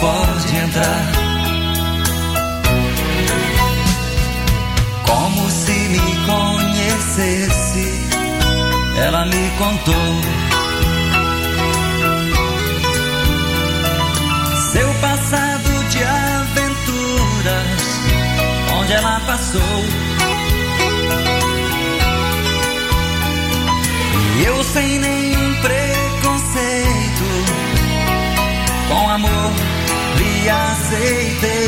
pode entrar. Como se me conhecesse, ela me contou seu passado de aventuras, onde ela passou. E eu sem nenhum preconceito, com amor lhe aceitei.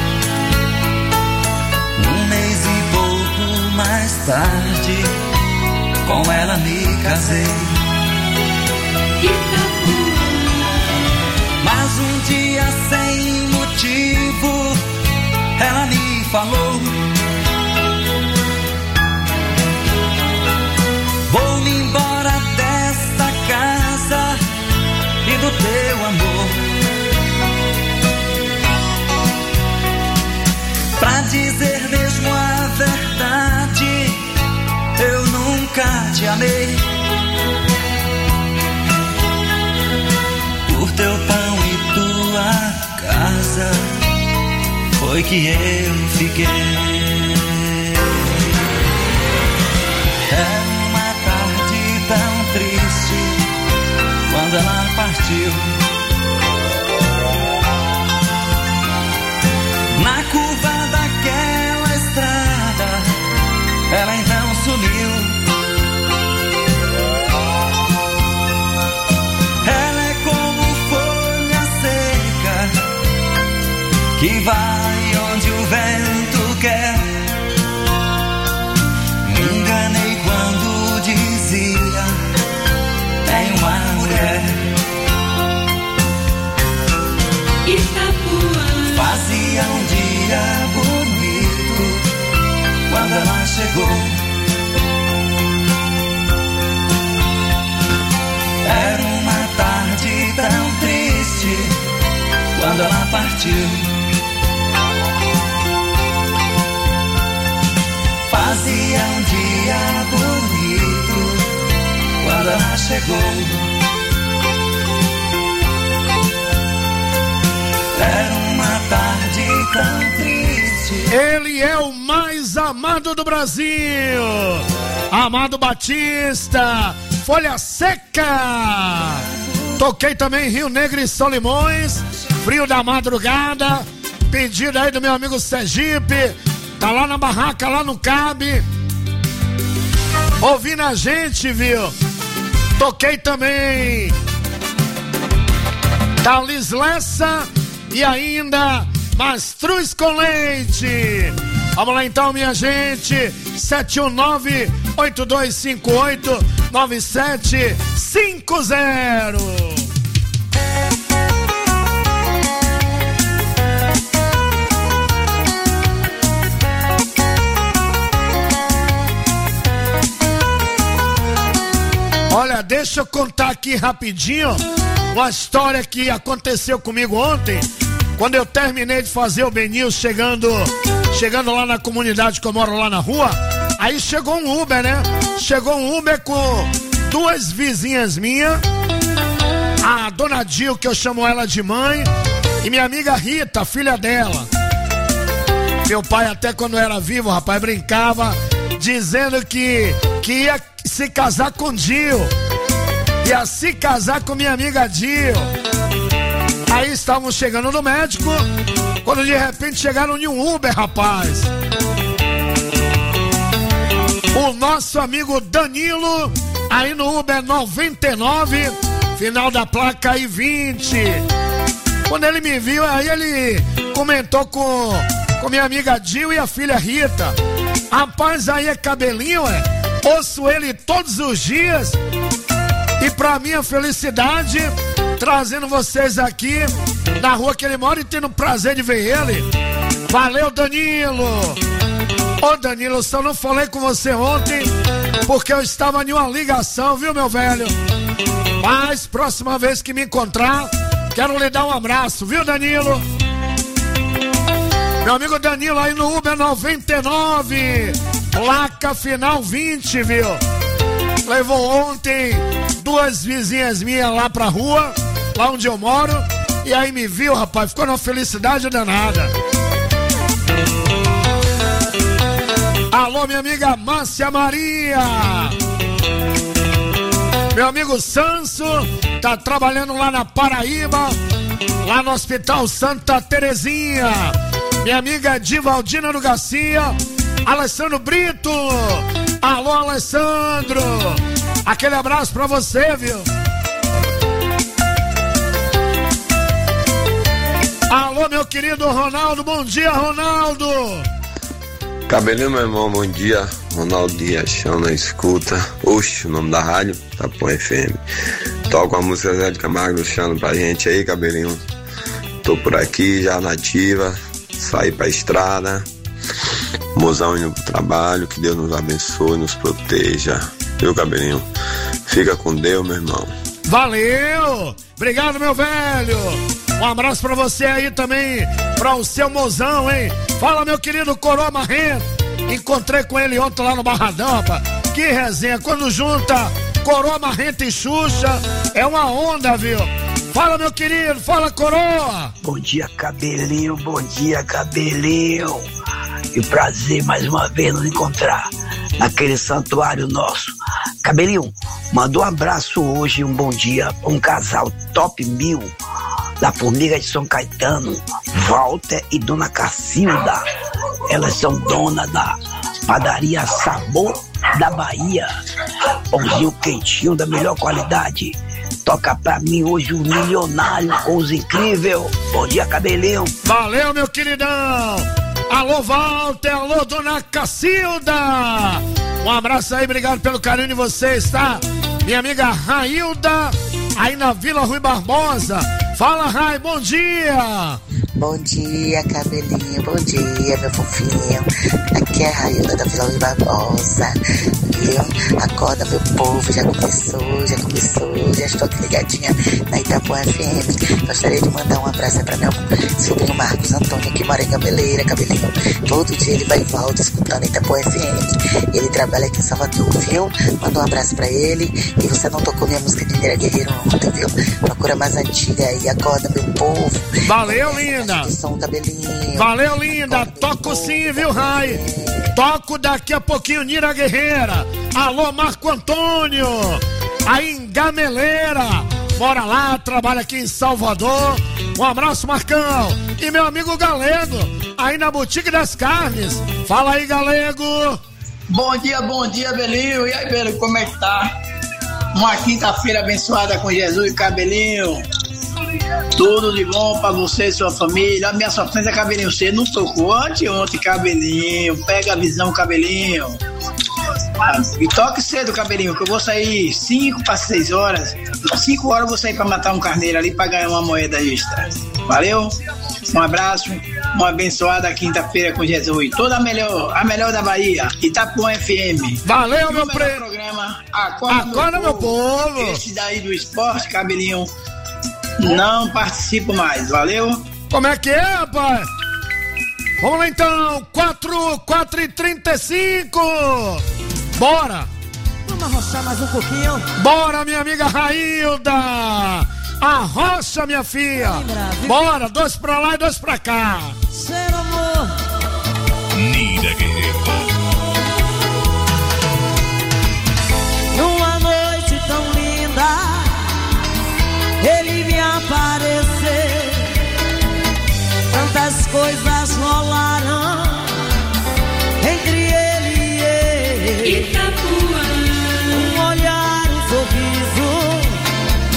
Um mês e pouco mais tarde, com ela me casei. Mas um dia sem motivo, ela me falou: vou-me embora desta casa e do teu amor. Pra dizer mesmo a verdade, eu nunca te amei. Por teu pão e tua casa foi que eu fiquei. Era uma tarde tão triste quando ela partiu. Na curva daquela estrada, ela então sumiu. Ela é como folha seca que vai onde o vento quer. Me enganei quando dizia: tem uma mulher. Fazia um dia bonito quando ela chegou. Era uma tarde tão triste quando ela partiu. Fazia um dia bonito quando ela chegou. Era uma tarde tão triste. Ele é o mais amado do Brasil, Amado Batista, Folha Seca. Toquei também Rio Negro e Solimões, Frio da Madrugada, pedido aí do meu amigo Sergipe, tá lá na barraca, lá no Cabe, ouvindo a gente, viu? Toquei também Thales Lessa e ainda Mastruz com Leite. Vamos lá então, minha gente. 719-8258-9750. Olha, deixa eu contar aqui rapidinho uma história que aconteceu comigo ontem, quando eu terminei de fazer o Benil, chegando lá na comunidade que eu moro lá na rua. Aí chegou um Uber, né? Chegou um Uber com duas vizinhas minhas, a dona Dil, que eu chamo ela de mãe, e minha amiga Rita, filha dela. Meu pai até quando era vivo, rapaz, brincava, dizendo que ia se casar com Dil, ia se casar com minha amiga Dil. Aí estávamos chegando no médico, quando de repente chegaram em um Uber, rapaz. O nosso amigo Danilo, aí no Uber 99, final da placa I-20. Quando ele me viu, aí ele comentou com minha amiga Dil e a filha Rita. Rapaz, aí é cabelinho, ouço ele todos os dias. E pra minha felicidade, trazendo vocês aqui na rua que ele mora e tendo o prazer de ver ele. Valeu, Danilo. Ô, Danilo, só não falei com você ontem porque eu estava em uma ligação, viu, meu velho? Mas próxima vez que me encontrar, quero lhe dar um abraço, viu, Danilo? Meu amigo Danilo aí no Uber 99, placa final 20, viu? Levou ontem duas vizinhas minhas lá pra rua, lá onde eu moro, E aí me viu, rapaz, ficou numa felicidade danada. Alô, minha amiga Márcia Maria. Meu amigo Sanso tá trabalhando lá na Paraíba, lá no Hospital Santa Terezinha. Minha amiga Divaldina do Garcia. Alessandro Brito. Alô, Alessandro. Aquele abraço pra você, viu? Alô, meu querido Ronaldo. Bom dia, Ronaldo. Cabelinho, meu irmão, bom dia. Ronaldo Dias, chão na escuta. Oxe, o nome da rádio, Itapuã FM. Toca a música Zé de Camargo Luciano pra gente aí, Cabelinho. Tô por aqui, já na ativa. Saí pra estrada. Mozão indo pro trabalho. Que Deus nos abençoe, nos proteja. Viu, Cabelinho? Fica com Deus, meu irmão. Valeu! Obrigado, meu velho! Um abraço pra você aí também, pra o seu mozão, hein? Fala, meu querido Coroa Marrento. Encontrei com ele ontem lá no Barradão, rapaz. Que resenha. Quando junta Coroa Marrento e Xuxa, é uma onda, viu? Fala, meu querido. Fala, Coroa. Bom dia, Cabelinho. Bom dia, Cabelinho. Que prazer mais uma vez nos encontrar naquele santuário nosso. Cabelinho, manda um abraço hoje, um bom dia, um casal top 1000 da Formiga de São Caetano, Walter e Dona Cacilda. Elas são donas da padaria Sabor da Bahia. Pãozinho quentinho da melhor qualidade. Toca pra mim hoje o Milionário com os Incríveis. Bom dia, Cabelinho. Valeu, meu queridão. Alô, Walter. Alô, Dona Cacilda. Um abraço aí, obrigado pelo carinho de vocês, tá? Minha amiga Railda, aí na Vila Rui Barbosa. Fala, Rai, bom dia! Bom dia, Cabelinho, bom dia, meu fofinho. Aqui é a Railda da Vila Rui Barbosa, viu? Acorda, meu povo, já começou, já estou aqui ligadinha na Itapuã FM. Gostaria de mandar um abraço para meu sobrinho Marcos Antônio, que mora em Gameleira, Cabelinho. Todo dia ele vai e volta escutando a Itapuã FM. Ele trabalha aqui em Salvador, viu? Manda um abraço pra ele. E você não tocou minha música de Nira Guerreiro ontem, viu? Procura mais antiga aí, acorda, meu povo. Valeu, linda! Valeu, linda! Toco sim, viu, Rai? Toco daqui a pouquinho, Nira Guerreira. Alô, Marco Antônio, aí em Gameleira. Mora lá, trabalha aqui em Salvador. Um abraço, Marcão. E meu amigo Galego, aí na Boutique das Carnes. Fala aí, Galego. Bom dia, Belinho. E aí, Belinho, como é que tá? Uma quinta-feira abençoada com Jesus e Cabelinho. Tudo de bom pra você e sua família. A minha sofrência, Cabelinho, você não tocou ontem, Cabelinho. Pega a visão, Cabelinho. E toque cedo, Cabelinho, que eu vou sair 5 para 6 horas. 5 horas eu vou sair pra matar um carneiro ali pra ganhar uma moeda extra. Valeu? Um abraço, uma abençoada quinta-feira com Jesus. Toda a melhor da Bahia. Itapuã FM. Valeu, meu programa. Acorda, meu povo. Esse daí do esporte, Cabelinho, não participo mais. Valeu? Como é que é, rapaz? Vamos lá então, 4h35. Bora! Vamos arrochar mais um pouquinho. Bora, minha amiga Railda! Arrocha, minha filha! Bora, 2 pra lá e 2 pra cá. Ser amor. Nira Guerreiro. Numa noite tão linda, ele me apareceu. Tantas coisas rolaram entre ele e eu. Itapuã. Um olhar, um sorriso,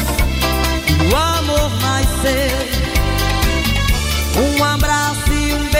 o amor nasceu. Um abraço e um beijo.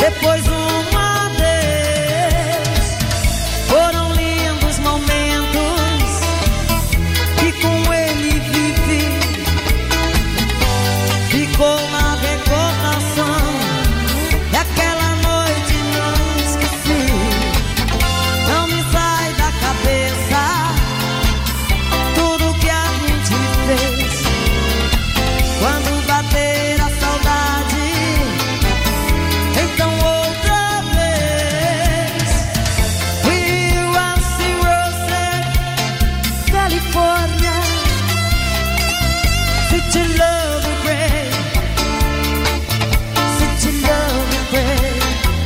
depois um adeus. Foram lindos momentos que com ele vivi. Ficou na recordação daquela noite, não esqueci. Não me sai da cabeça tudo que a gente fez. Quando bater a saudade, então outra vez. We will see Rose, California, City love great, City love great.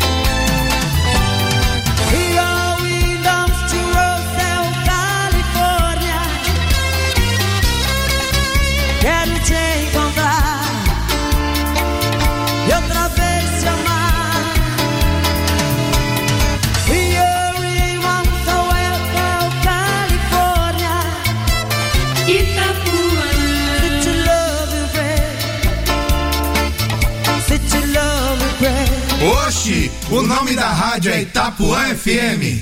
We all windows to Rose, Califórnia. Quero te encontrar e outra vez te amar. We are one so well, Califórnia, Itapuã. City love great, City love great. Oxi, o nome da rádio é Itapuã FM.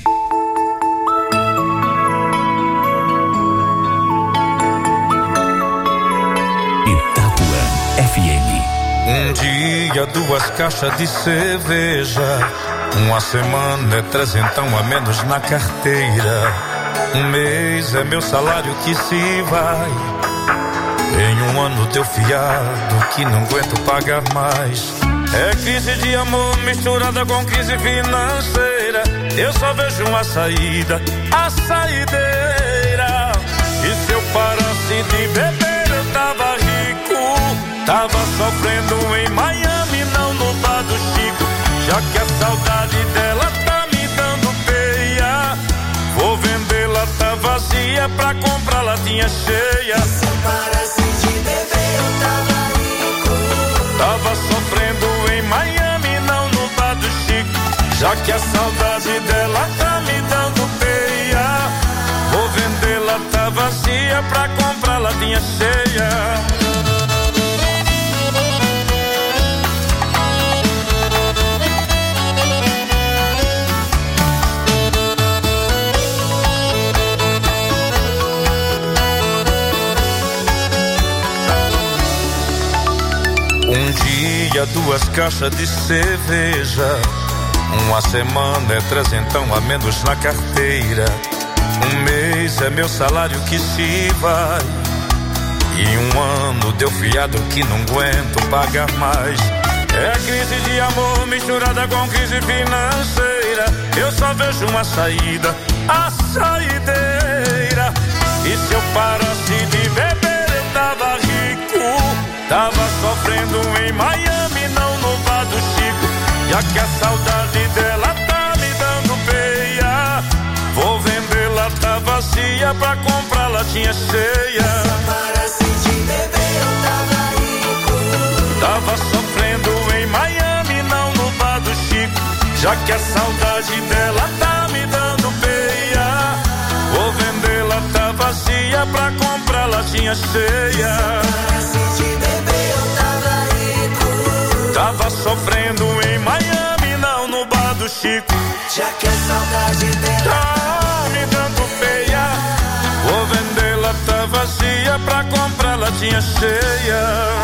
Itapuã FM. Um dia, 2 caixas de cerveja. Uma semana é 300 a menos na carteira. Um mês é meu salário que se vai. Em um ano teu fiado que não aguento pagar mais. É crise de amor misturada com crise financeira. Eu só vejo uma saída, a saideira. E se eu parasse de beber eu tava rico. Tava sofrendo em Miami, não no bar do Chico. Já que a saudade dela tá me dando peia, vou vender lata vazia pra comprar latinha cheia. Se eu parasse de beber eu tava rico. Tava sofrendo em Miami, não no bar do Chico. Já que a saudade dela tá me dando peia, vou vender lata vazia pra comprar latinha cheia. Um dia, 2 caixas de cerveja. Uma semana é 300 a menos na carteira. Um mês é meu salário que se vai. E um ano deu fiado que não aguento pagar mais. É crise de amor misturada com crise financeira. Eu só vejo uma saída, a saideira. E se eu parasse de beber eu tava rico. Tava sofrendo em Miami, não no bar do Chico. Já que a saudade dela tá me dando peia, vou vender lata vazia pra comprar latinha cheia. Se parasse de beber eu tava rico. Tava sofrendo em Miami, não no bar do Chico. Já que a saudade dela tá me dando peia, vou vender lata vazia pra comprar latinha cheia. Tava sofrendo em Miami, não no bar do Chico. Já que a saudade dela tá me dando peia, vou vender lata vazia pra comprar latinha cheia.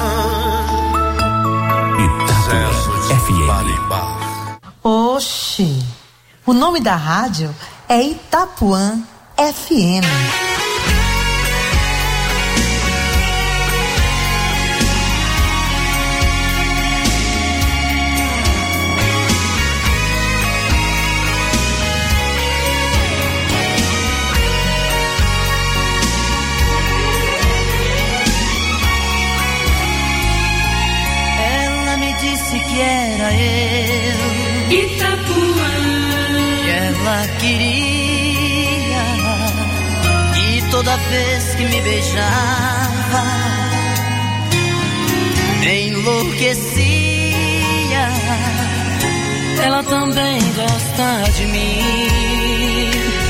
Itapuã FM. Oxi, o nome da rádio é Itapuã FM. que era eu, Itapuã, e ela queria, e toda vez que me beijava me enlouquecia. Ela também gosta de mim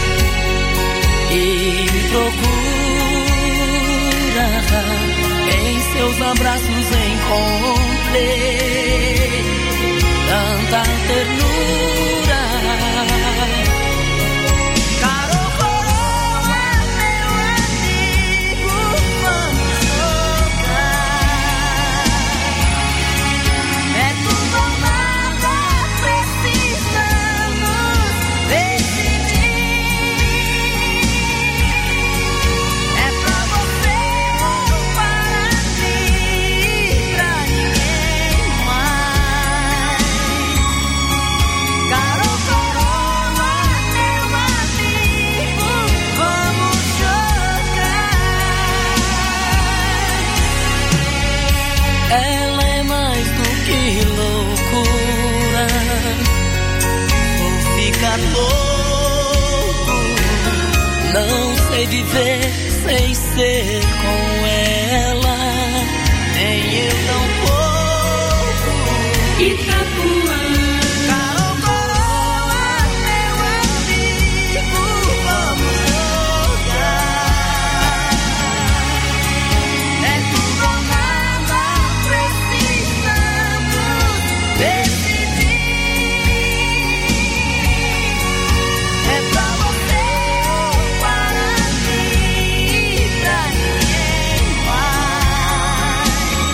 e me procura, em seus abraços encontrei tanta sei viver sem ser com ela. Nem eu tampouco. Itapuã. Carol Coroa, meu amigo, vamos jogar. É tudo ou nada, precisamos decidir. É pra você ou para mim, pra ninguém mais.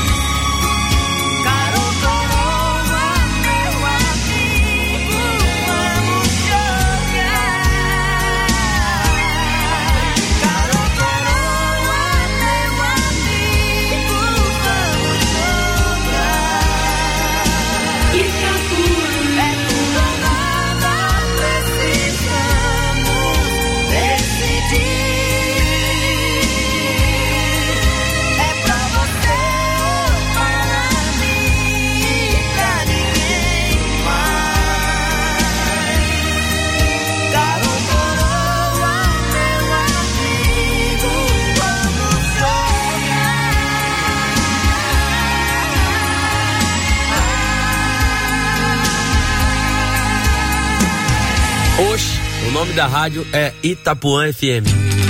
Carol Coroa, meu amigo, vamos jogar. Carol Coroa, meu amigo, vamos jogar. Itapuã. É tudo ou nada, precisamos decidir. É pra você ou para mim, pra ninguém mais. Carol Coroa, meu amigo, vamos jogar. Oxe, o nome da rádio é Itapuã FM.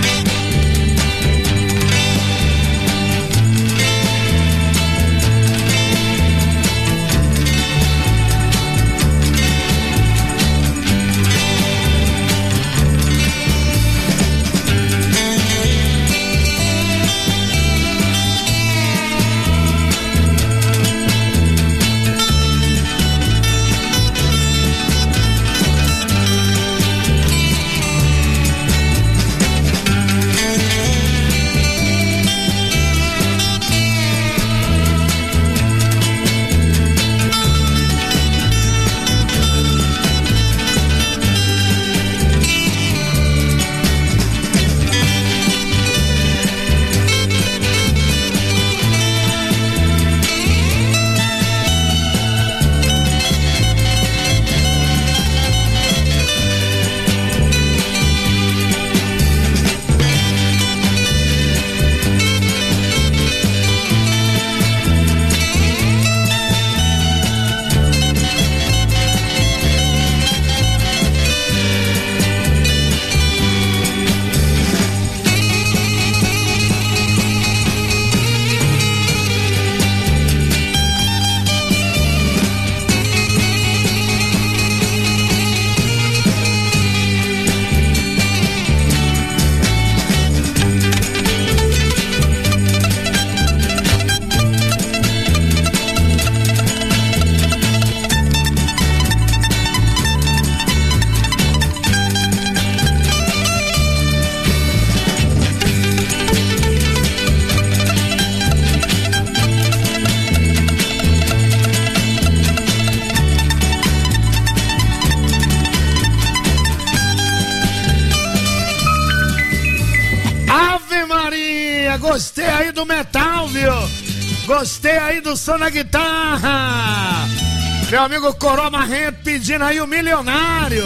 Gostei aí do metal, viu? Gostei aí do som na guitarra. Meu amigo Coroa Marrento pedindo aí o Milionário.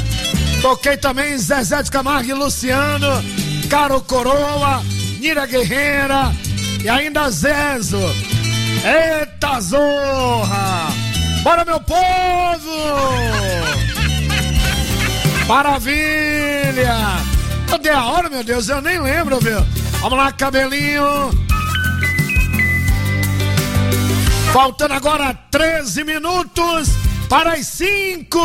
Toquei também Zezé de Camargo e Luciano, Caro Coroa, Nira Guerreira e ainda Zezo. Eita zorra! Bora, meu povo! Maravilha! Cadê a hora, meu Deus? Eu nem lembro, viu? Vamos lá, cabelinho. Faltando agora 13 minutos para as 5.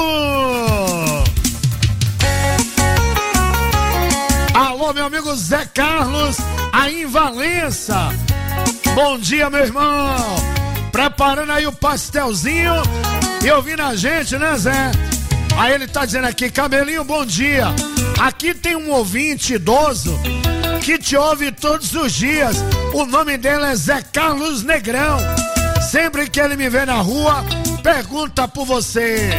Alô, meu amigo Zé Carlos, aí em Valença. Bom dia, meu irmão. Preparando aí o pastelzinho e ouvindo a gente, né, Zé? Aí ele tá dizendo aqui, cabelinho, bom dia. Aqui tem um ouvinte idoso que te ouve todos os dias. O nome dele é Zé Carlos Negrão. Sempre que ele me vê na rua, pergunta por você.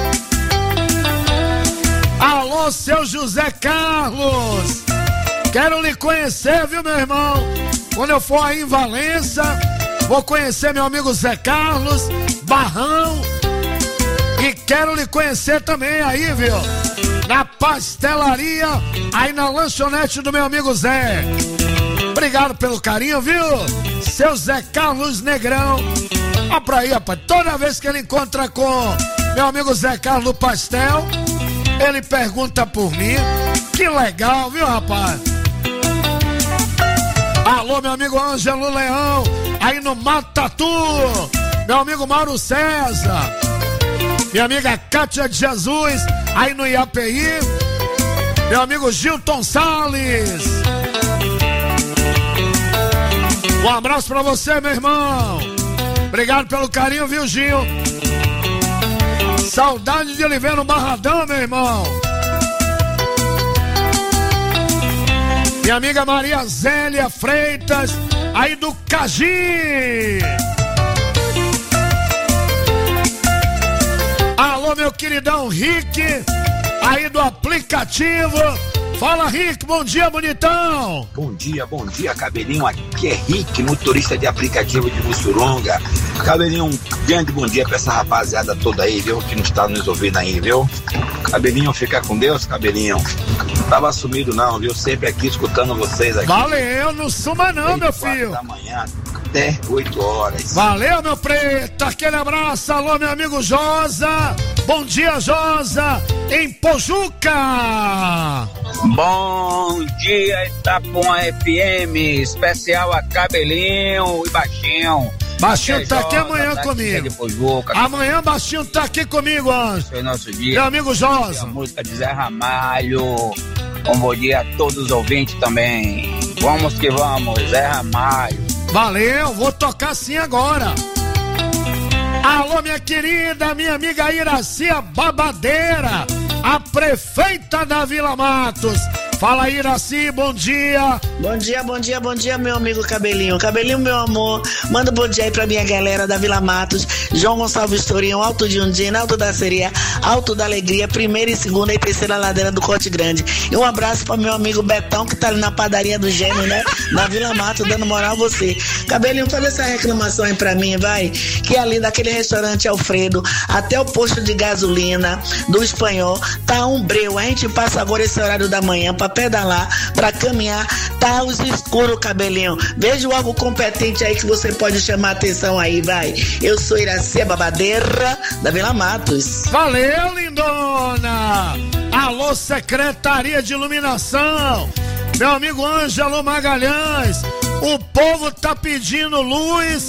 Alô, seu José Carlos. Quero lhe conhecer, viu, meu irmão? Quando eu for aí em Valença, vou conhecer meu amigo Zé Carlos Barrão. E quero lhe conhecer também aí, viu? na pastelaria, aí na lanchonete do meu amigo Zé. Obrigado pelo carinho, viu? Seu Zé Carlos Negrão. Ó pra aí, rapaz, toda vez que ele encontra com meu amigo Zé Carlos no pastel, ele pergunta por mim. Que legal, viu, rapaz? Alô, meu amigo Ângelo Leão, aí no Matatu. Meu amigo Mauro César. Minha amiga Cátia de Jesus, aí no IAPI. Meu amigo Gilton Salles. Um abraço pra você, meu irmão. Obrigado pelo carinho, viu, Gil? Saudade de ele ver no Barradão, meu irmão. Minha amiga Maria Zélia Freitas, aí do Cagi. Alô, meu queridão Rick, aí do aplicativo. Fala, Rick, bom dia, bonitão. Bom dia, Cabelinho. Aqui é Rick, motorista de aplicativo de Mussuronga. Cabelinho, um grande bom dia pra essa rapaziada toda aí, viu? Que não está nos ouvindo aí, viu? Cabelinho, fica com Deus, Cabelinho. Não tava sumido não, viu? Sempre aqui escutando vocês aqui. Valeu, não suma não, meu filho. Da manhã até 8 horas. Valeu, meu preto. Aquele abraço. Alô, meu amigo Josa. Bom dia, Josa, em Pojuca. Bom dia, Itapuã FM, especial a Cabelinho e Baixinho. Baixinho tá aqui amanhã comigo. Amanhã Baixinho tá aqui comigo, Anjo. Esse é o nosso dia. Meu amigo Josa. A música de Zé Ramalho. Um bom dia a todos os ouvintes também. Vamos que vamos, Zé Ramalho. Valeu, vou tocar sim agora. Alô, minha querida, minha amiga Iracia Babadeira, a prefeita da Vila Matos. Fala, Iraci, bom dia. Bom dia, meu amigo Cabelinho. Cabelinho, meu amor, manda um bom dia aí pra minha galera da Vila Matos. João Gonçalves Tourinho, Alto de Undina, Alto da Sereia, Alto da Alegria, primeira e segunda e terceira ladeira do Corte Grande. E um abraço pra meu amigo Betão, que tá ali na padaria do Gênio, né? Na Vila Matos, dando moral a você. Cabelinho, faz essa reclamação aí pra mim, vai. Que ali daquele restaurante Alfredo, até o posto de gasolina do Espanhol, tá um breu. A gente passa agora esse horário da manhã pra pedalar, pra caminhar, tá os escuros, Cabelinho. Veja algo competente aí que você pode chamar a atenção aí, vai. Eu sou Iracia Babadeira, da Vila Matos. Valeu, lindona! Alô, Secretaria de Iluminação, meu amigo Ângelo Magalhães, o povo tá pedindo luz,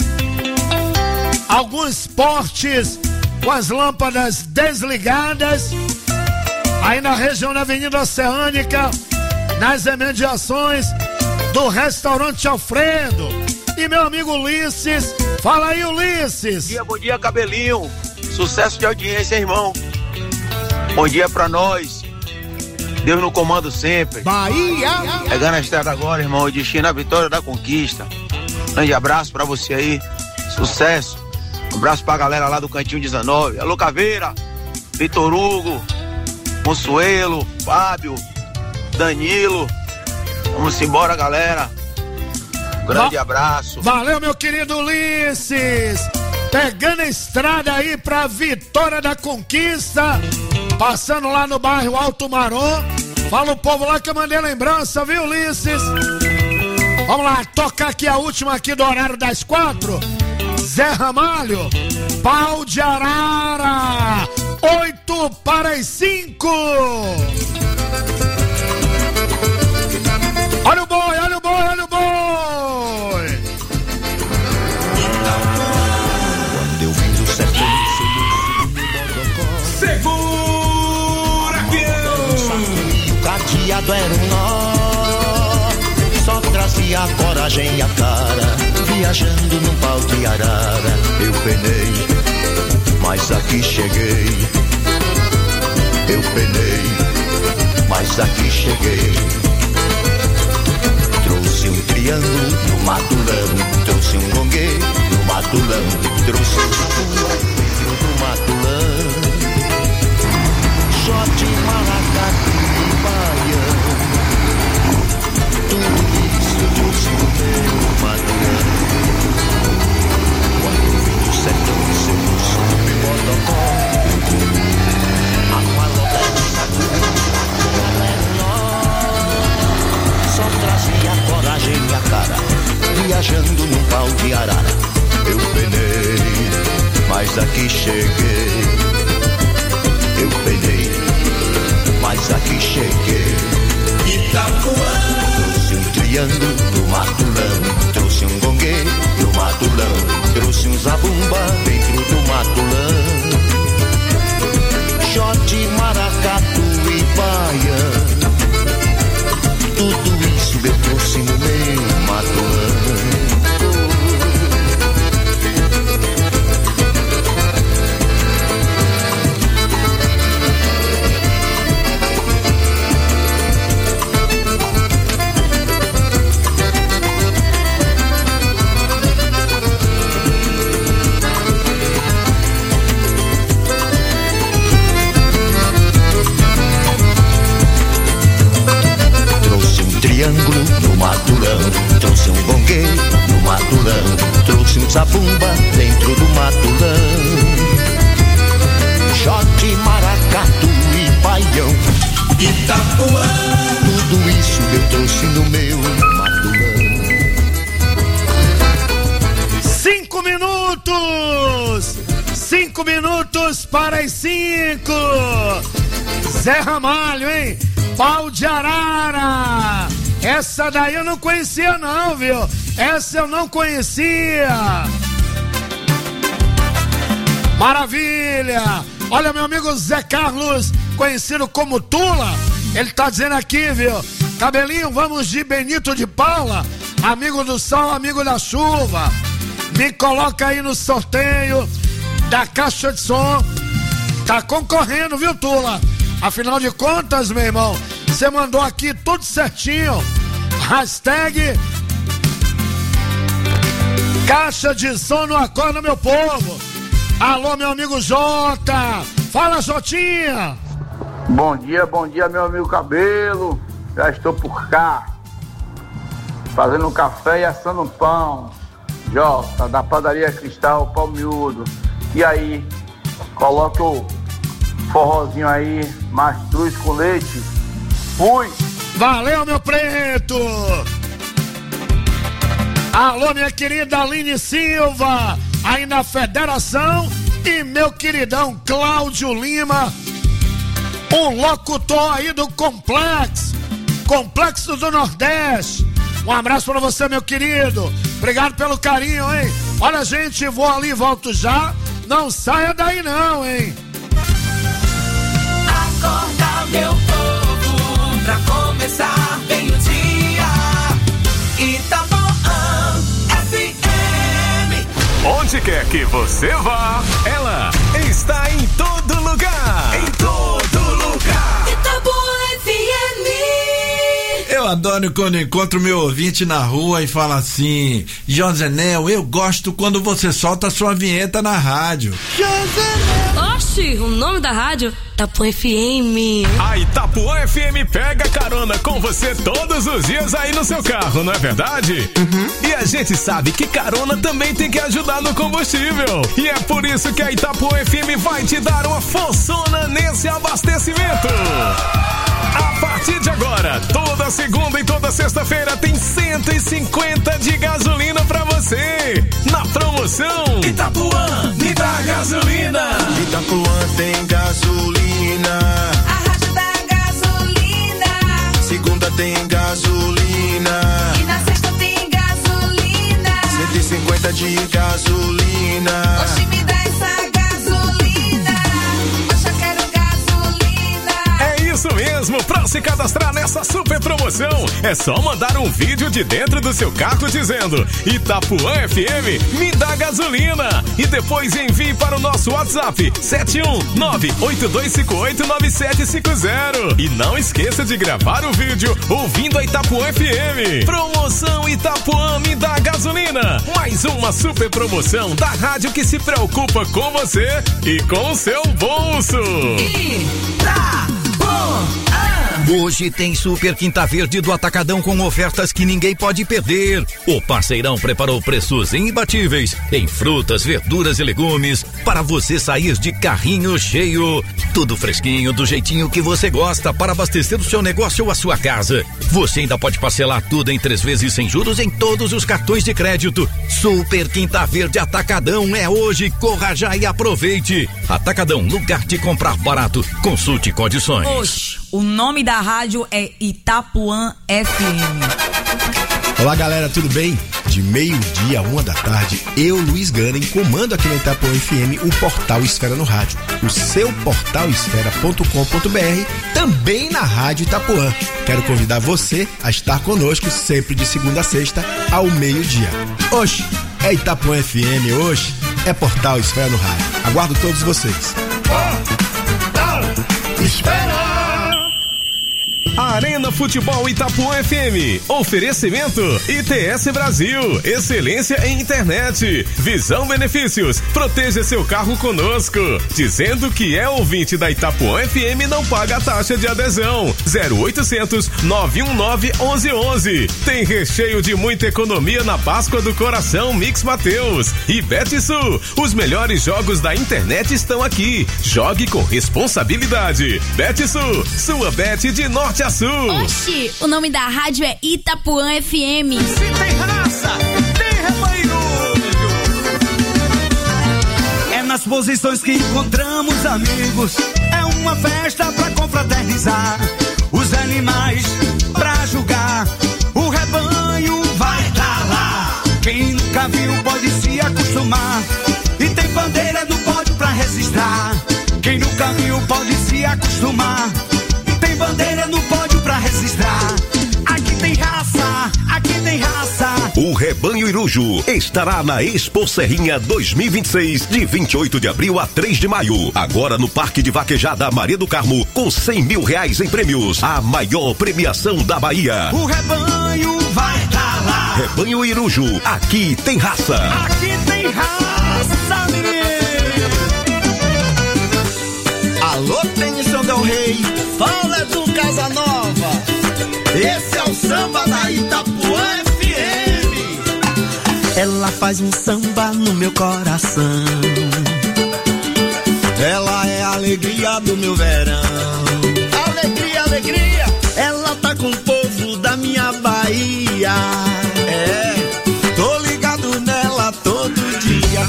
alguns postes com as lâmpadas desligadas, aí na região da Avenida Oceânica, nas imediações do restaurante Alfredo. E meu amigo Ulisses, fala aí, Ulisses. Bom dia, Cabelinho. Sucesso de audiência, irmão. Bom dia pra nós. Deus no comando sempre. Bahia. Pegando a estrada agora, irmão. O destino à vitória da conquista. Grande abraço pra você aí. Sucesso. Um abraço pra galera lá do Cantinho 19. Alô, Caveira, Vitor Hugo, Consuelo, Fábio, Danilo. Vamos embora, galera. Grande abraço. Valeu, meu querido Ulisses. Pegando a estrada aí pra Vitória da Conquista, passando lá no bairro Alto Maró. Fala o povo lá que eu mandei lembrança, viu, Ulisses? Vamos lá, tocar aqui a última aqui do horário das 4. Zé Ramalho, Pau de Arara, 8 para as 5. Olha o boi, olha o boi, olha o boi. Quando eu vim do sertão, segura que o cadeado era um nó, só trazia a coragem e a cara. Viajando num pau de arara, eu penei, mas aqui cheguei. Eu penei, mas aqui cheguei. Trouxe um triângulo no matulão, trouxe um gongueiro no matulão, trouxe um sua dentro do matulão, shot, maracatu e baião. Tudo isso eu trouxe no meu matulão. Quando vim do sertão e seu som me botocó, a maloca de sacu. cheguei. Eu penei, mas aqui cheguei. Itapuã. Trouxe um triângulo no matulão, trouxe um gongue no matulão, trouxe um zabumba dentro do matulão. Shot, maracatu e baiano, tudo isso eu trouxe no meu matulão. Triângulo no matulão, trouxe um gongue no matulão, trouxe um zabumba dentro do matulão. Shot, maracatu e baião, Itapuã. Tudo isso eu trouxe no meu matulão. 5 minutos! 5 minutos para as 5! Zé Ramalho, hein? Pau de arara! Essa daí eu não conhecia não, viu? Essa eu não conhecia! Maravilha! Olha, meu amigo Zé Carlos, conhecido como Tula, ele tá dizendo aqui, viu? Cabelinho, vamos de Benito de Paula, amigo do sol, amigo da chuva. Me coloca aí no sorteio da caixa de som. Tá concorrendo, viu, Tula? Afinal de contas, meu irmão, você mandou aqui tudo certinho. Hashtag caixa de som no Acorda, meu povo. Alô, meu amigo Jota. Fala, Jotinha. Bom dia, meu amigo Cabelo. Já estou por cá, fazendo um café e assando um pão. Jota, da padaria Cristal, pau miúdo. E aí, coloca o forrozinho aí, mastruz com leite. Fui! Valeu, meu preto! Alô, minha querida Aline Silva, aí na Federação, e meu queridão Cláudio Lima, um locutor aí do Complexo do Nordeste. Um abraço pra você, meu querido. Obrigado pelo carinho, hein? Olha, gente, vou ali e volto já. Não saia daí não, hein? Acorda, meu povo, pra começar bem o dia. Itapuã FM. Onde quer que você vá, ela está em todo lugar. Em todo lugar. Itapuã FM. Eu adoro quando encontro meu ouvinte na rua e fala assim: Josenel, eu gosto quando você solta a sua vinheta na rádio. Oxi, o nome da rádio? Itapuã FM. A Itapuã FM pega carona com você todos os dias aí no seu carro, não é verdade? Uhum. E a gente sabe que carona também tem que ajudar no combustível. E é por isso que a Itapuã FM vai te dar uma forçona nesse abastecimento. A partir de agora, toda segunda e toda sexta-feira tem 150 de gasolina pra você. Na promoção Itapuã, me dá gasolina. Itapuã tem gasolina. A rádio da gasolina. Segunda tem gasolina. E na sexta tem gasolina. 150 de gasolina. Oxi, me dá essa gasolina. Oxe, eu quero gasolina. É isso mesmo, pra se cadastrar nessa super promoção, é só mandar um vídeo de dentro do seu carro dizendo Itapuã FM, me dá gasolina. E depois envie para o nosso WhatsApp 71982589750. E não esqueça de gravar o vídeo ouvindo a Itapuã FM. Promoção Itapuã, me dá gasolina. Mais uma super promoção da rádio que se preocupa com você e com o seu bolso. Itapuã. Hoje tem Super Quinta Verde do Atacadão com ofertas que ninguém pode perder. O Parceirão preparou preços imbatíveis em frutas, verduras e legumes para você sair de carrinho cheio. Tudo fresquinho, do jeitinho que você gosta para abastecer o seu negócio ou a sua casa. Você ainda pode parcelar tudo em 3 vezes sem juros em todos os cartões de crédito. Super Quinta Verde Atacadão é hoje. Corra já e aproveite. Atacadão, lugar de comprar barato. Consulte condições. Oxe, o nome da rádio é Itapuã FM. Olá galera, tudo bem? De meio-dia a 1 da tarde, eu, Luiz Ganem, comando aqui na Itapuã FM o Portal Esfera no Rádio. O seu portalesfera.com.br, também na Rádio Itapuã. Quero convidar você a estar conosco sempre de segunda a sexta ao meio-dia. Oxe, é Itapuã FM hoje, é Portal Esfera no Rádio. Aguardo todos vocês. Portal Esfera. Arena Futebol Itapuã FM. Oferecimento ITS Brasil. Excelência em internet. Visão Benefícios. Proteja seu carro conosco. Dizendo que é ouvinte da Itapuã FM, não paga a taxa de adesão. 0800 919 1111. Tem recheio de muita economia na Páscoa do Coração Mix Mateus. E Betsul. Os melhores jogos da internet estão aqui. Jogue com responsabilidade. Betsul. Sua bet de norte a sul. Oxi, o nome da rádio é Itapuã FM. Se tem raça, tem rebanho. É nas posições que encontramos amigos. É uma festa pra confraternizar. Os animais pra julgar. O rebanho vai estar lá. Quem nunca viu pode se acostumar. E tem bandeira no pódio pra registrar. Quem nunca viu pode se acostumar. Tem bandeira no pódio pra registrar. Aqui tem raça, aqui tem raça. O Rebanho Iruju estará na Expo Serrinha 2026, de 28 de abril a 3 de maio. Agora no Parque de Vaquejada Maria do Carmo, com R$100 mil em prêmios. A maior premiação da Bahia. O rebanho vai estar lá. Rebanho Iruju, aqui tem raça. Aqui tem raça, menino. Alô, tem São Del Rey, fala do Casanova. Esse é o samba da Itapuã FM. Ela faz um samba no meu coração. Ela é a alegria do meu verão. Alegria, alegria. Ela tá com o povo da minha Bahia. É, tô ligado nela todo dia.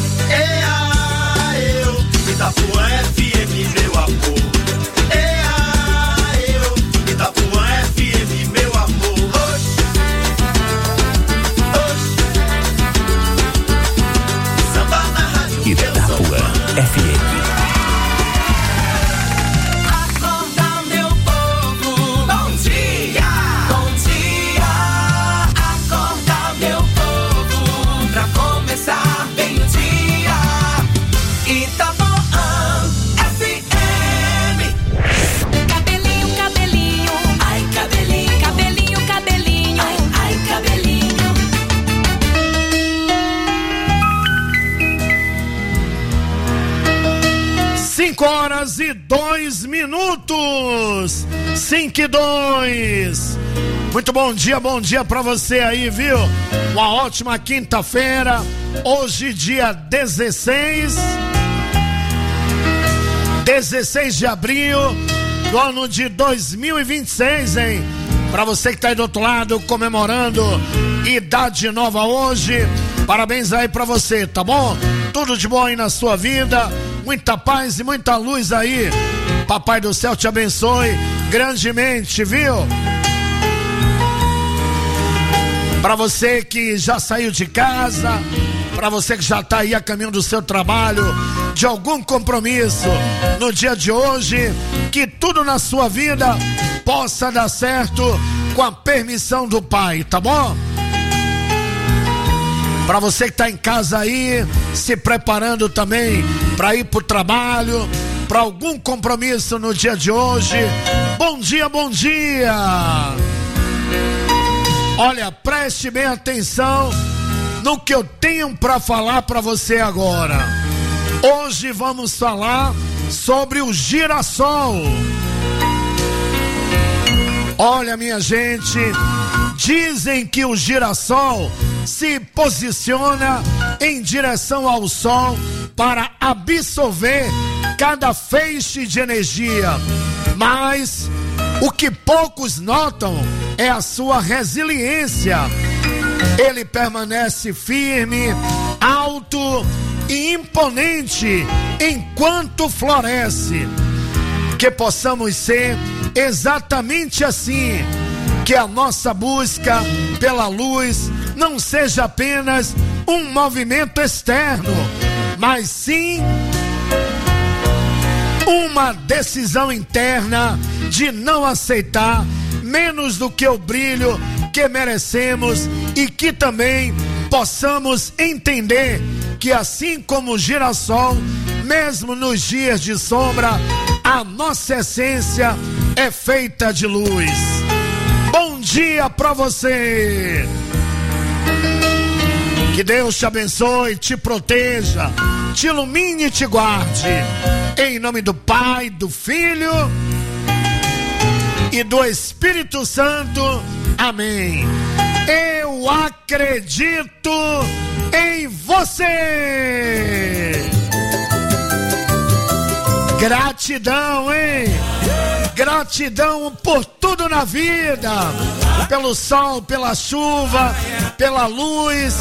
Eu, Itapuã FM, meu amor. Eu, Itapuã FM, meu amor. Oxe, oxe. Samba na rádio. Itapuã FM. Acorda, meu povo. Bom dia, bom dia. Acorda, meu povo. Pra começar bem o dia. Itapuã FM. Cabelinho, cabelinho. Ai, cabelinho. Cabelinho, cabelinho. Ai, ai, cabelinho. 5h02. 5:02. Muito bom dia pra você aí, viu? Uma ótima quinta-feira. Hoje, dia 16 de abril do ano de 2026, hein? Pra você que tá aí do outro lado comemorando idade nova hoje, parabéns aí pra você, tá bom? Tudo de bom aí na sua vida, muita paz e muita luz aí. Papai do céu te abençoe grandemente, viu? Pra você que já saiu de casa, pra você que já tá aí a caminho do seu trabalho, de algum compromisso no dia de hoje, que tudo na sua vida possa dar certo com a permissão do Pai, tá bom? Pra você que tá em casa aí, se preparando também pra ir pro trabalho, pra algum compromisso no dia de hoje, bom dia, bom dia! Olha, preste bem atenção no que eu tenho pra falar pra você agora. Hoje vamos falar sobre o girassol. Olha, minha gente, dizem que o girassol se posiciona em direção ao sol para absorver cada feixe de energia, mas o que poucos notam é a sua resiliência. Ele permanece firme, alto e imponente enquanto floresce. Que possamos ser exatamente assim, que a nossa busca pela luz não seja apenas um movimento externo, mas sim uma decisão interna de não aceitar menos do que o brilho que merecemos e que também possamos entender que assim como o girassol, mesmo nos dias de sombra, a nossa essência é feita de luz. Bom dia pra você! Que Deus te abençoe, te proteja, te ilumine e te guarde. Em nome do Pai, do Filho e do Espírito Santo. Amém. Eu acredito em você. Gratidão, hein? Gratidão por tudo na vida, pelo sol, pela chuva, pela luz.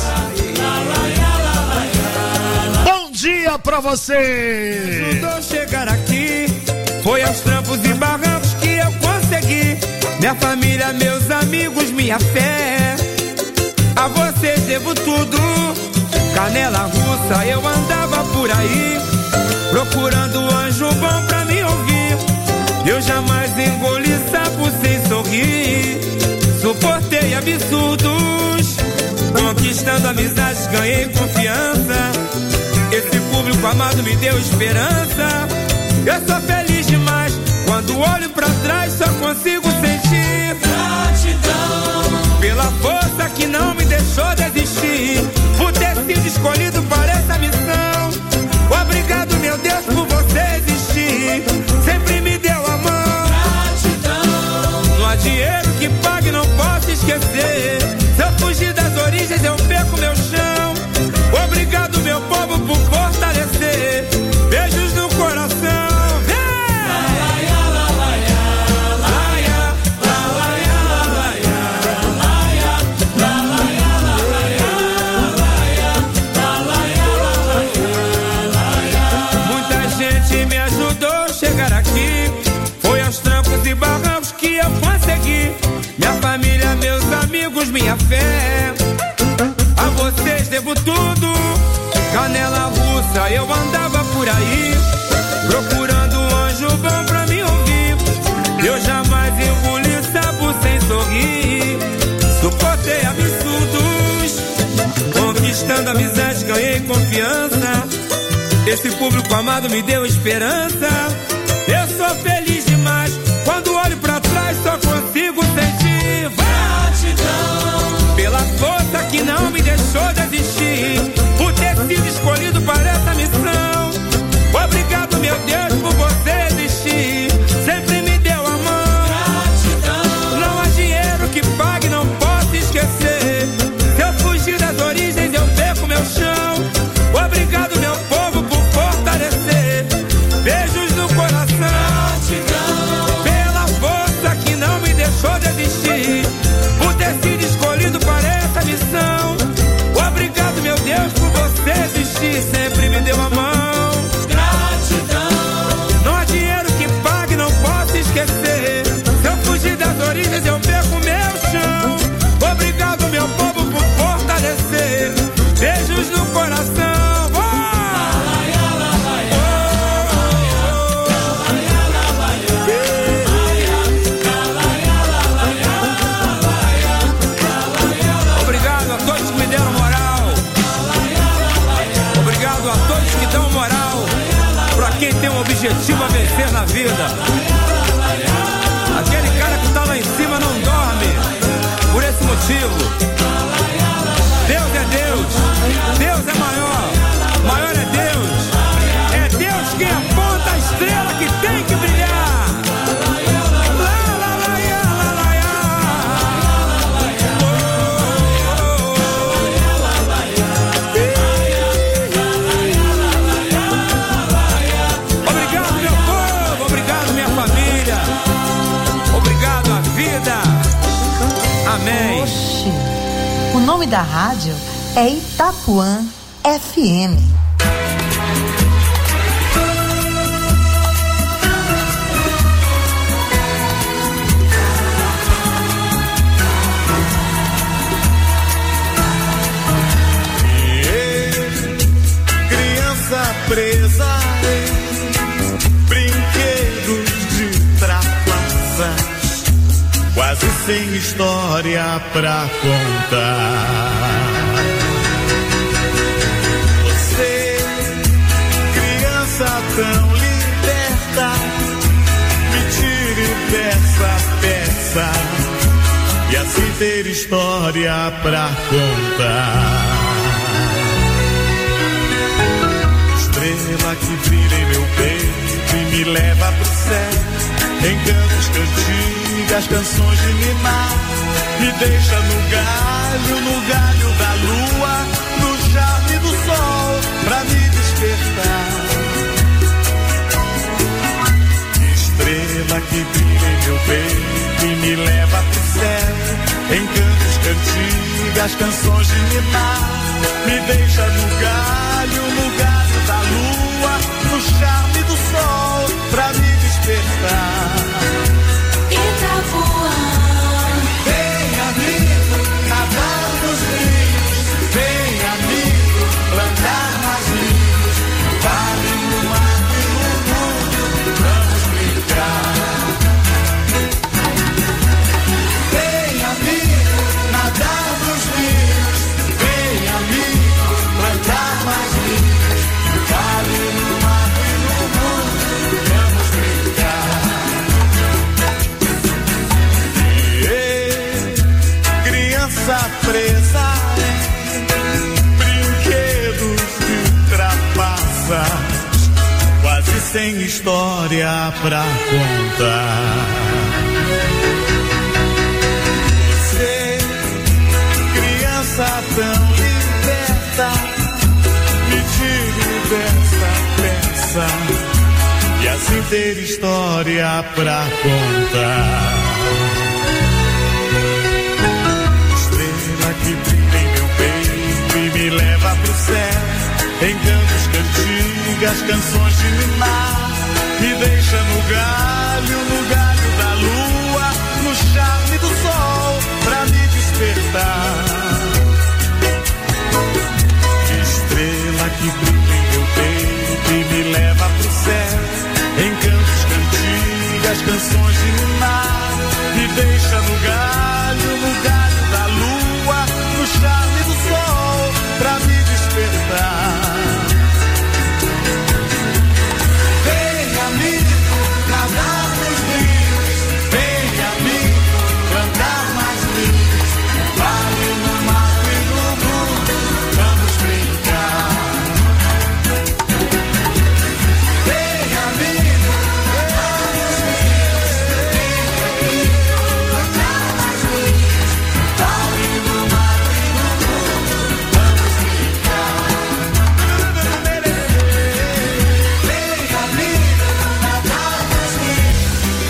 Bom dia pra você. Ajudou a chegar aqui, foi aos trampos e barrancos que eu consegui. Minha família, meus amigos, minha fé, a vocês devo tudo. Canela russa, eu andava por aí, procurando um anjo bom pra me ouvir. Eu jamais engoli sapo sem sorrir, suportei absurdos, conquistando amizades, ganhei confiança. Esse público amado me deu esperança. Eu sou feliz demais, quando olho pra trás só consigo sentir gratidão pela força que não me deixou desistir, por ter sido escolhido para essa missão. Obrigado, meu Deus, por você existir, sempre me deu a mão. Gratidão. Não há dinheiro que pague, não posso esquecer. Se eu fugir das origens, eu perco meu chão. Obrigado, meu povo, por fortalecer. Beijos no coração. E barrancos que eu consegui. Minha família, meus amigos, minha fé, a vocês devo tudo. Canela russa, eu andava por aí, procurando um anjo bom pra me ouvir. Eu jamais engoli sapo sem sorrir, suportei absurdos, conquistando amizades, ganhei confiança. Esse público amado me deu esperança. Eu sou feliz demais, quando olho pra trás só consigo sentir gratidão pela força que não me deixou desistir, por ter sido escolhido para essa missão. Obrigado, meu Deus, por você existir, sempre me deu a mão. Gratidão. Não há dinheiro que pague, não posso esquecer. Se eu fugir das origens, eu perco meu chão. Obrigado, meu povo, por fortalecer. Beijos no coração. Pela força que não me deixou desistir, por ter sido escolhido para essa missão. Obrigado, meu Deus, por você existir, sempre me deu a mão. Gratidão. Não há dinheiro que pague, não posso esquecer. Se eu fugir das origens, eu perco meu chão. Obrigado, meu povo, por fortalecer. Beijos no coração. Quem tem um objetivo a vencer na vida, aquele cara que tá lá em cima não dorme. Por esse motivo, Deus é Deus, Deus é maior, maior é Deus quem aponta a estrela que tem que brilhar. Lá, lá, lá, lá, lá, lá. nome da rádio é Itapuã FM. Criança presa em brinquedos de trapaças, quase sem história pra contar. Você, criança tão liberta, me tire dessa peça e assim ter história pra contar. Estrela que brilha em meu peito e me leva pro céu, encantos, cantigas, canções de ninar, me deixa no galho da lua, no charme do sol, pra me despertar. Estrela que brilha em meu peito e me leva pro céu, encantos, cantigas, canções de ninar, me deixa no galho da lua, no charme do sol, pra me despertar. Itapuã, vem amigo, nadar nos rios, vem amigo, plantar mais livros, vale no mar e no mundo, vamos brincar. Vem amigo, nadar nos rios, vem amigo, plantar mais livros, vale no mar e no mundo, vamos brincar. Criança presa em brinquedos de trapaças, quase sem história pra contar. Você, criança tão liberta, me tire dessa peça e assim ter história pra contar. Estrela que brilha em meu peito e me leva pro céu, encantos, cantigas, canções de ninar, me deixa no galho da lua, no charme do sol, pra me despertar. Estrela que brilha em meu peito e me leva pro céu, encantos, cantigas, canções de ninar, me deixa no galho da lua, no charme do sol, pra me despertar. Vem amigo, nadar nos rios, vem amigo, plantar mais livros, vale no mar e no mundo, vamos brincar. Vem amigo, nadar nos rios, vem amigo, plantar mais livros, vale no mar e no mundo, vamos brincar. Vem amigo, nadar nos rios.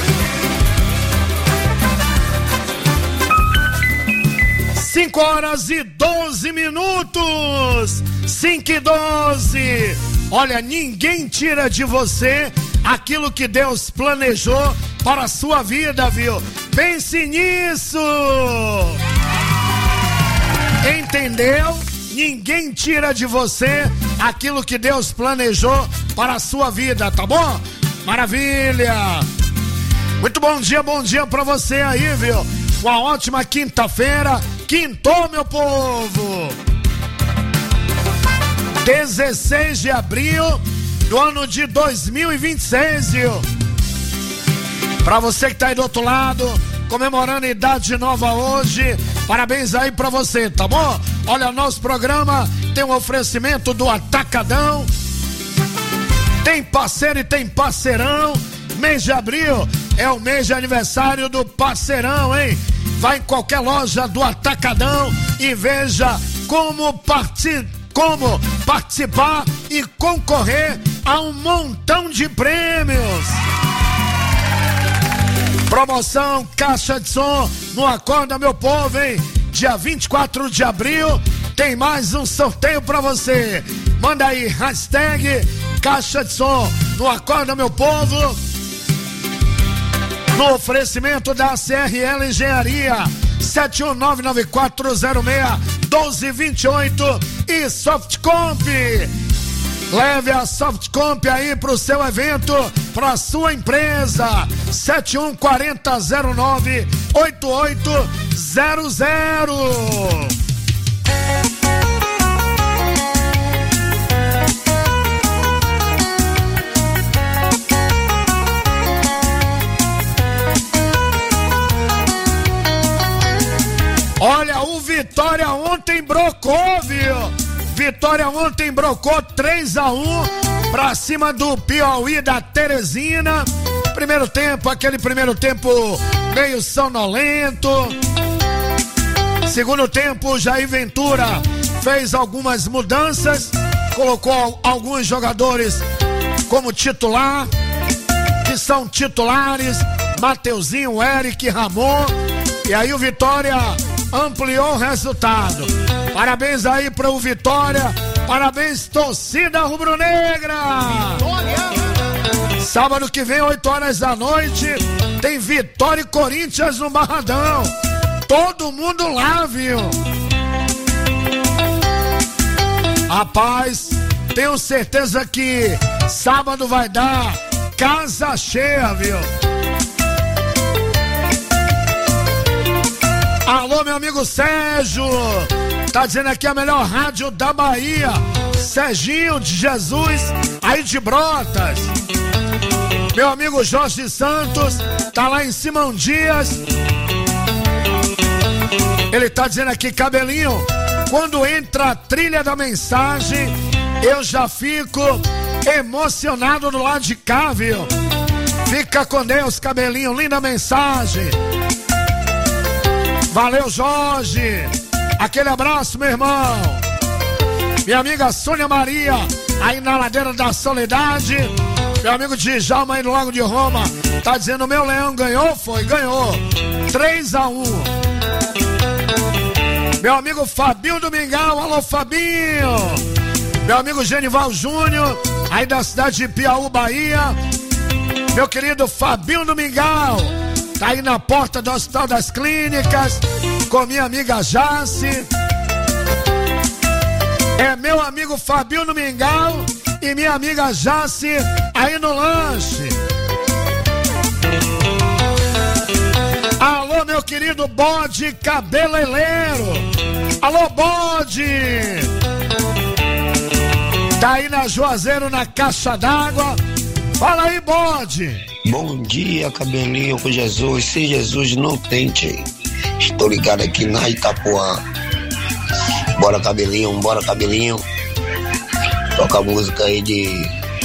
5h12. 5h12. Olha, ninguém tira de você aquilo que Deus planejou para a sua vida, viu? Pense nisso! Entendeu? Ninguém tira de você aquilo que Deus planejou para a sua vida, tá bom? Maravilha! Muito bom dia pra você aí, viu? Uma ótima quinta-feira. Quintou, meu povo! 16 de abril do ano de 2026, viu? Pra você que tá aí do outro lado, comemorando idade nova hoje, parabéns aí pra você, tá bom? Olha, nosso programa tem um oferecimento do Atacadão, tem parceiro e tem parceirão. Mês de abril é o mês de aniversário do parceirão, hein? Vai em qualquer loja do Atacadão e veja como participar e concorrer a um montão de prêmios. Promoção Caixa de Som no Acorda, meu povo, hein? dia 24 de abril, tem mais um sorteio pra você. Manda aí, hashtag Caixa de Som no Acorda Meu Povo, no oferecimento da CRL Engenharia, 71994061228 e Softcomp. Leve a Softcomp aí pro seu evento, pra sua empresa. 7140098800. Olha, o Vitória ontem brocou, viu? Vitória ontem brocou 3-1 pra cima do Piauí da Teresina. Primeiro tempo, aquele primeiro tempo meio sonolento. Segundo tempo, Jair Ventura fez algumas mudanças, colocou alguns jogadores como titular, que são titulares, Mateuzinho, Eric, Ramon, e aí o Vitória ampliou o resultado. Parabéns aí para o Vitória, parabéns torcida rubro-negra. Sábado que vem, 8 horas da noite, tem Vitória e Corinthians no Barradão. Todo mundo lá, viu? Rapaz, tenho certeza que sábado vai dar casa cheia, viu? Alô, meu amigo Sérgio, tá dizendo aqui a melhor rádio da Bahia, Serginho de Jesus, aí de Brotas. Meu amigo Jorge Santos, tá lá em Simão Dias. Ele tá dizendo aqui, Cabelinho, quando entra a trilha da mensagem, eu já fico emocionado do lado de cá, viu? Fica com Deus, Cabelinho, linda mensagem. Valeu, Jorge. Aquele abraço, meu irmão. Minha amiga Sônia Maria, aí na Ladeira da Soledade. Meu amigo Djalma aí no Lago de Roma, tá dizendo, meu Leão ganhou? Foi, ganhou. 3-1. Meu amigo Fabinho do Mingau, alô Fabinho. Meu amigo Genival Júnior, aí da cidade de Piauí, Bahia. Meu querido Fabinho do Mingau, tá aí na porta do Hospital das Clínicas, com minha amiga Jace. É meu amigo Fabinho do Mingau e minha amiga Jace aí no lanche. Alô, meu querido Bode Cabeleireiro. Alô, Bode. Tá aí na Juazeiro, na Caixa d'Água. Fala aí, Bode. Bom dia, Cabelinho com Jesus. Se Jesus não tente, estou ligado aqui na Itapuã. Bora, Cabelinho, bora, Cabelinho. Toca a música aí de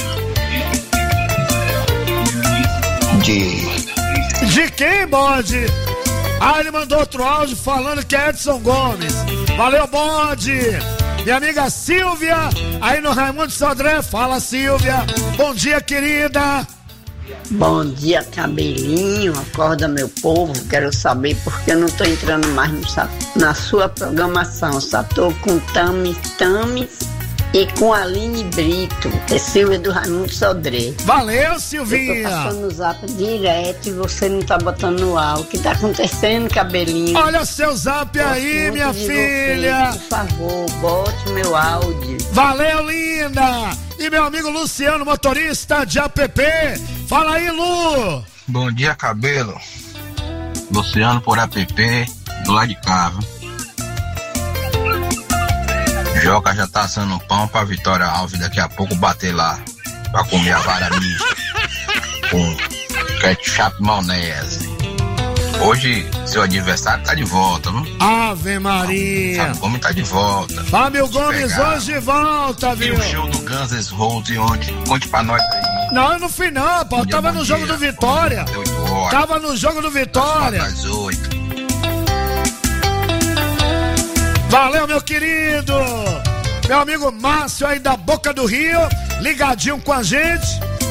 quem, Bode? Ah, ele mandou outro áudio falando que é Edson Gomes. Valeu, Bode. Minha amiga Silvia, aí no Raimundo Sodré. Fala, Silvia. Bom dia, querida. Bom dia, Cabelinho, acorda meu povo. Quero saber porque eu não tô entrando mais na sua programação. Só tô com Tamis e com a Aline Brito. É Silvia do Raimundo Sodré. Valeu, Silvinha. Eu tô passando no zap direto e você não tá botando no ar. O que tá acontecendo, Cabelinho? Olha seu zap aí, minha filha. Você, por favor, bote meu áudio. Valeu, linda. E meu amigo Luciano, motorista de app. Fala aí, Lu. Bom dia, Cabelo. Luciano por app, do lado de cá. Joca já tá assando pão pra Vitória Alves daqui a pouco bater lá pra comer a vara mista com ketchup e maionese. Hoje seu adversário tá de volta, não? Ave Maria. Fábio Gomes tá de volta. Fábio Gomes hoje volta, viu? E o show do Guns N' Roses ontem? Conte pra nós aí. Não, eu não fui não, pô. Eu tava no jogo do Vitória. Tava no jogo do Vitória. Às 8. Valeu, meu querido. Meu amigo Márcio aí da Boca do Rio, ligadinho com a gente.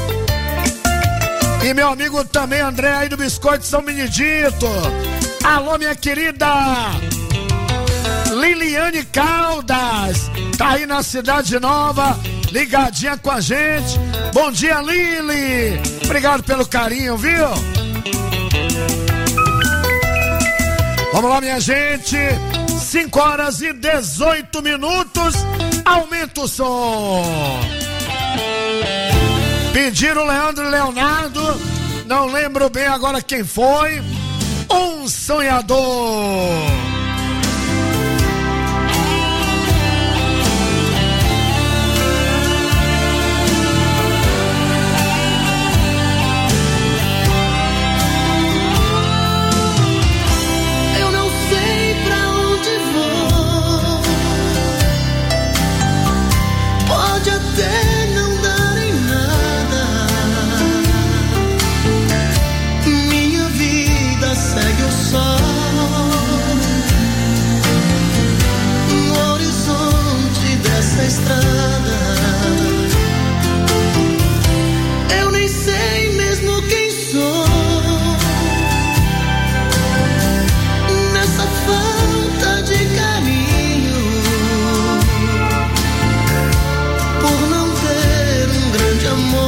E meu amigo também André aí do Biscoito São Benedito. Alô, minha querida Liliane Caldas, tá aí na Cidade Nova, ligadinha com a gente. Bom dia, Lili. Obrigado pelo carinho, viu? Vamos lá, minha gente. 5h18. Aumenta o som. Pediram Leandro e Leonardo. Não lembro bem agora quem foi. Um sonhador. Até não dar em nada, minha vida segue o sol no horizonte dessa estrada. Eu nem sei mesmo quem sou nessa falta de carinho. Amor,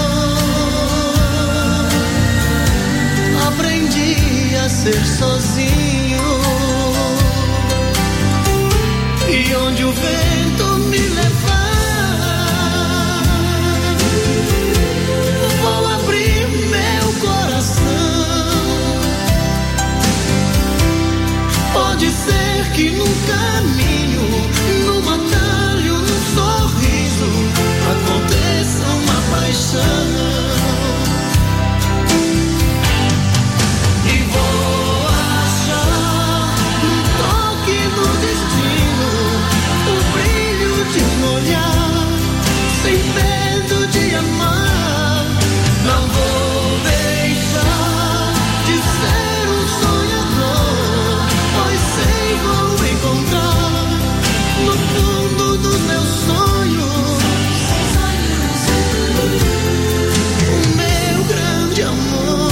aprendi a ser sozinho, e onde o vento me levar, vou abrir meu coração. Pode ser que num caminho, num atalho, num sorriso, aconteça uma paixão, e vou achar um toque no destino, o brilho de um olhar, sem medo de amar. Não vou deixar de ser um sonhador, pois sei vou encontrar no fundo dos meus sonhos o meu grande amor.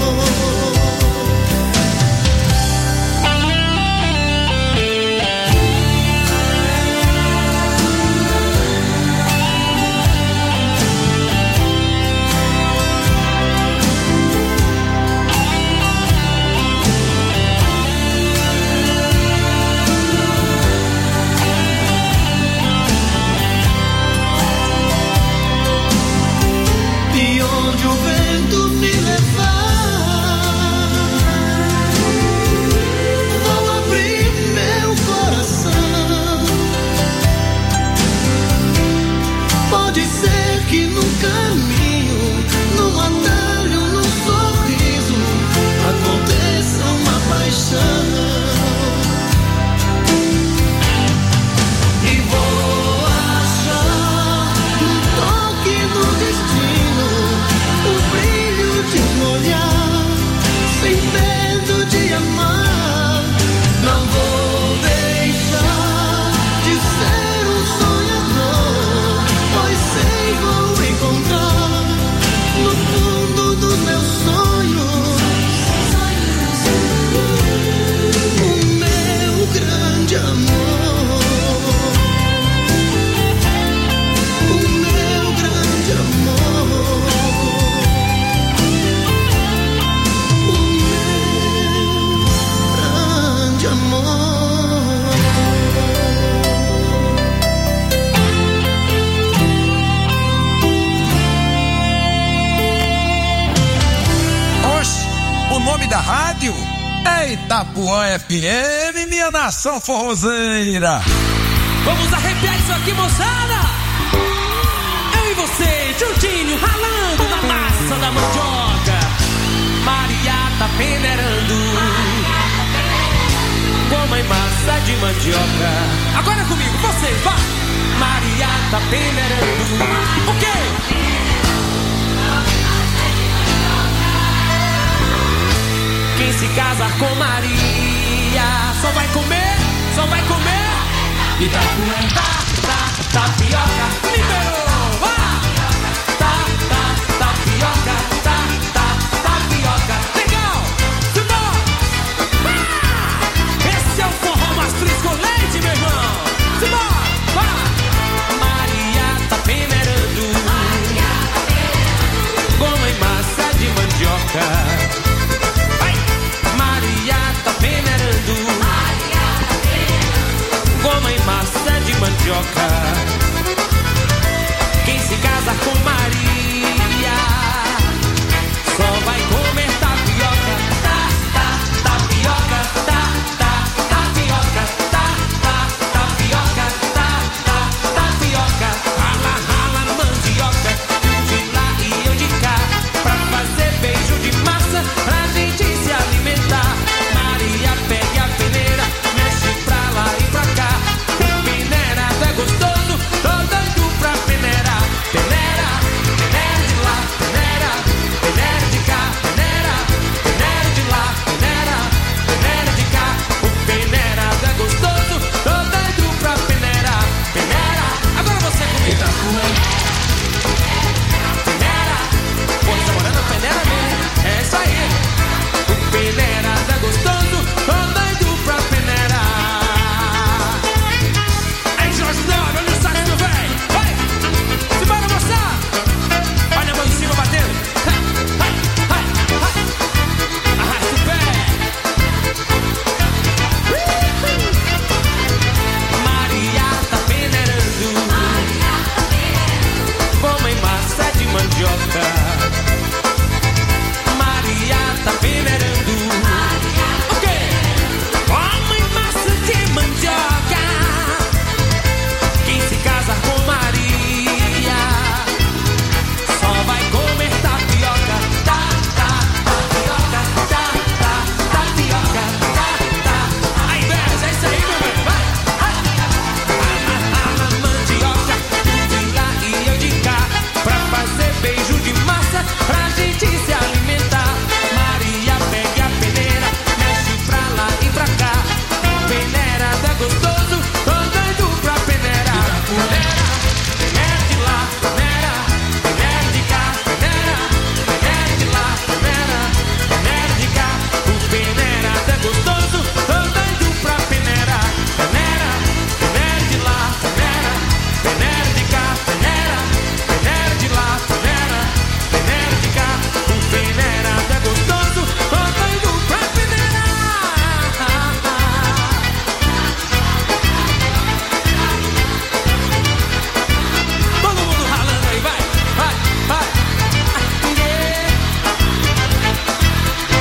E onde o vento me levar, vou abrir meu coração. Pode ser que num caminho, num atalho, num sorriso, aconteça uma paixão, e vou achar um toque no destino, o brilho de um olhar, sem medo de amar. Não vou deixar de ser um sonhador, pois sei vou encontrar no fundo dos meus sonhos o meu grande amor, o meu grande amor. Grande amor. Oxe, o nome da rádio é Itapuã FM, minha nação forrozeira. Vamos arrepiar isso aqui, moçada. Eu e você, juntinho, ralando na massa da mandioca. Maria tá peneirando como em massa de mandioca. Agora comigo, vocês, vai. Maria tá peneirando o quê? Quem se casar com Maria só vai comer, só vai comer. Itapuã, tapioca, liberou.